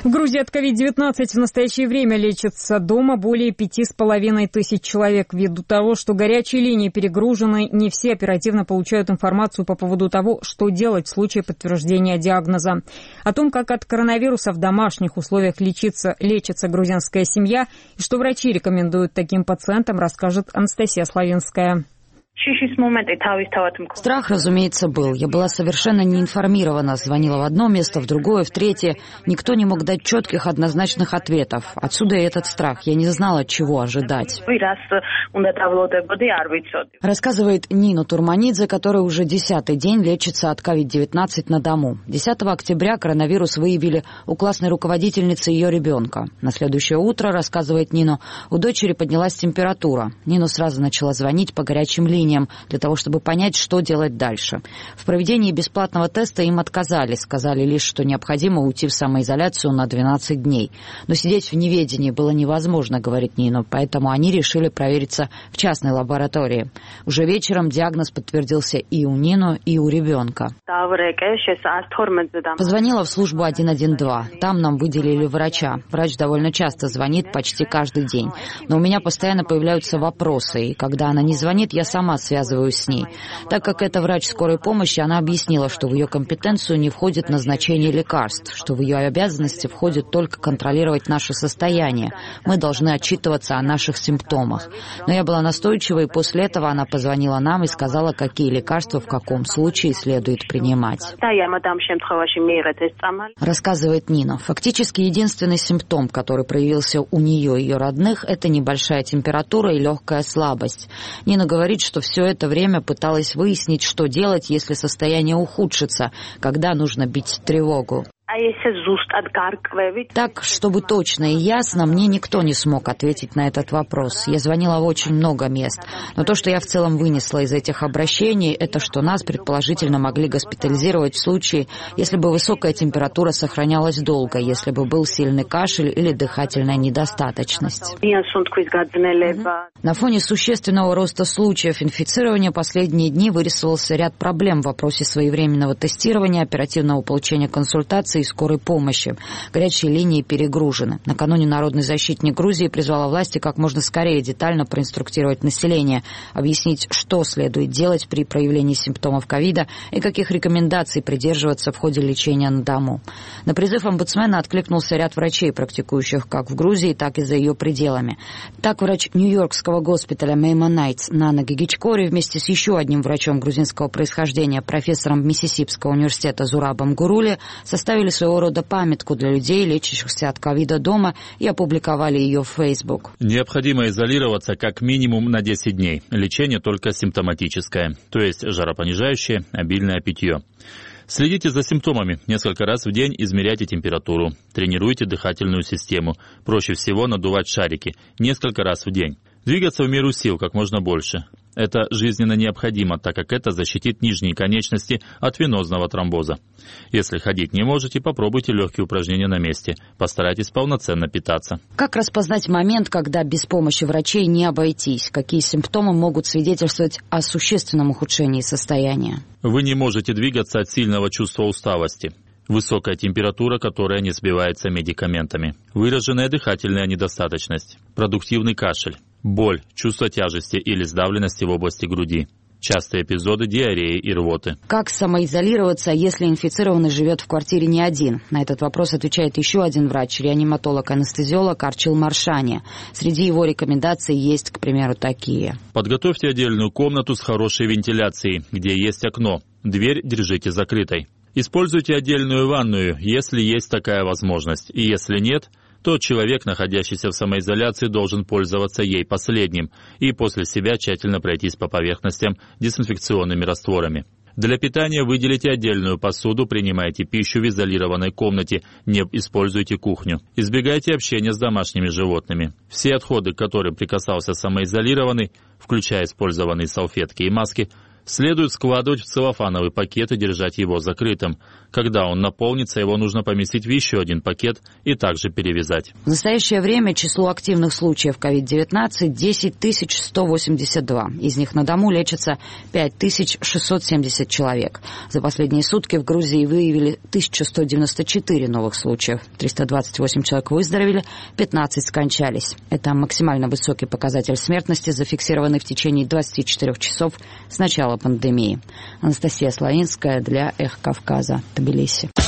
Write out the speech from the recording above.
В Грузии от COVID-19 в настоящее время лечатся дома более 5500 человек. Ввиду того, что горячие линии перегружены, не все оперативно получают информацию по поводу того, что делать в случае подтверждения диагноза. О том, как от коронавируса в домашних условиях лечится грузинская семья и что врачи рекомендуют таким пациентам, расскажет Анастасия Славинская. Страх, разумеется, был. Я была совершенно не информирована. Звонила в одно место, в другое, в третье. Никто не мог дать четких, однозначных ответов. Отсюда и этот страх. Я не знала, чего ожидать. Рассказывает Нина Турманидзе, которая уже 10-й день лечится от COVID-19 на дому. 10 октября коронавирус выявили у классной руководительницы ее ребенка. На следующее утро, рассказывает Нина, у дочери поднялась температура. Нина сразу начала звонить по горячим линиям для того, чтобы понять, что делать дальше. В проведении бесплатного теста им отказали. Сказали лишь, что необходимо уйти в самоизоляцию на 12 дней. Но сидеть в неведении было невозможно, говорит Нина, поэтому они решили провериться в частной лаборатории. Уже вечером диагноз подтвердился и у Нины, и у ребенка. Позвонила в службу 112. Там нам выделили врача. Врач довольно часто звонит, почти каждый день. Но у меня постоянно появляются вопросы, и когда она не звонит, я сама связываюсь с ней. Так как это врач скорой помощи, она объяснила, что в ее компетенцию не входит назначение лекарств, что в ее обязанности входит только контролировать наше состояние. Мы должны отчитываться о наших симптомах. Но я была настойчива, и после этого она позвонила нам и сказала, какие лекарства в каком случае следует принимать. Рассказывает Нина. Фактически единственный симптом, который проявился у нее и ее родных, это небольшая температура и легкая слабость. Нина говорит, что все это время пыталась выяснить, что делать, если состояние ухудшится, когда нужно бить тревогу. Так, чтобы точно и ясно, мне никто не смог ответить на этот вопрос. Я звонила в очень много мест. Но то, что я в целом вынесла из этих обращений, это что нас предположительно могли госпитализировать в случае, если бы высокая температура сохранялась долго, если бы был сильный кашель или дыхательная недостаточность. На фоне существенного роста случаев инфицирования последние дни вырисовался ряд проблем в вопросе своевременного тестирования, оперативного получения консультаций и скорой помощи. Горячие линии перегружены. Накануне народный защитник Грузии призвала власти как можно скорее детально проинструктировать население, объяснить, что следует делать при проявлении симптомов ковида и каких рекомендаций придерживаться в ходе лечения на дому. На призыв омбудсмена откликнулся ряд врачей, практикующих как в Грузии, так и за ее пределами. Так, врач Нью-Йоркского госпиталя Меймонайтс Нана Гигичкори вместе с еще одним врачом грузинского происхождения, профессором Миссисипского университета Зурабом Гурули, составили своего рода памятку для людей, лечащихся от ковида дома, и опубликовали ее в Facebook. Необходимо изолироваться как минимум на 10 дней. Лечение только симптоматическое, то есть жаропонижающее, обильное питье. Следите за симптомами. Несколько раз в день измеряйте температуру. Тренируйте дыхательную систему. Проще всего надувать шарики. Несколько раз в день. Двигаться в меру сил как можно больше. Это жизненно необходимо, так как это защитит нижние конечности от венозного тромбоза. Если ходить не можете, попробуйте легкие упражнения на месте. Постарайтесь полноценно питаться. Как распознать момент, когда без помощи врачей не обойтись? Какие симптомы могут свидетельствовать о существенном ухудшении состояния? Вы не можете двигаться от сильного чувства усталости. Высокая температура, которая не сбивается медикаментами. Выраженная дыхательная недостаточность. Продуктивный кашель. Боль, чувство тяжести или сдавленности в области груди. Частые эпизоды диареи и рвоты. Как самоизолироваться, если инфицированный живет в квартире не один? На этот вопрос отвечает еще один врач, реаниматолог-анестезиолог Арчил Маршани. Среди его рекомендаций есть, к примеру, такие. Подготовьте отдельную комнату с хорошей вентиляцией, где есть окно. Дверь держите закрытой. Используйте отдельную ванную, если есть такая возможность, и если нет, то человек, находящийся в самоизоляции, должен пользоваться ей последним и после себя тщательно пройтись по поверхностям дезинфекционными растворами. Для питания выделите отдельную посуду, принимайте пищу в изолированной комнате, не используйте кухню. Избегайте общения с домашними животными. Все отходы, к которым прикасался самоизолированный, включая использованные салфетки и маски, Следует складывать в целлофановый пакет и держать его закрытым. Когда он наполнится, его нужно поместить в еще один пакет и также перевязать. В настоящее время число активных случаев COVID-19 – 10 182. Из них на дому лечатся 5670 человек. За последние сутки в Грузии выявили 1194 новых случаев. 328 человек выздоровели, 15 скончались. Это максимально высокий показатель смертности, зафиксированный в течение 24 часов с начала пандемии. Анастасия Славинская для «Эхо Кавказа», Тбилиси.